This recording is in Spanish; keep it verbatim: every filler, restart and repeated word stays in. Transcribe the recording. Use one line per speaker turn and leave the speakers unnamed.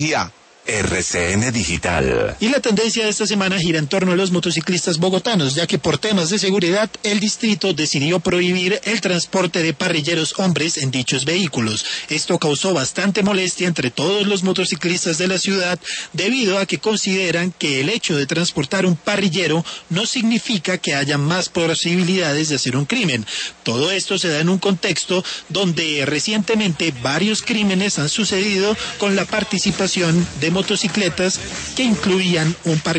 R C N Digital.
Y la tendencia de esta semana gira en torno a los motociclistas bogotanos, ya que por temas de seguridad el distrito decidió prohibir el transporte de parrilleros hombres en dichos vehículos. Esto causó bastante molestia entre todos los motociclistas de la ciudad, debido a que consideran que el hecho de transportar un parrillero no significa que haya más posibilidades de hacer un crimen. Todo esto se da en un contexto donde recientemente varios crímenes han sucedido con la participación de motocicletas que incluían un parrillero.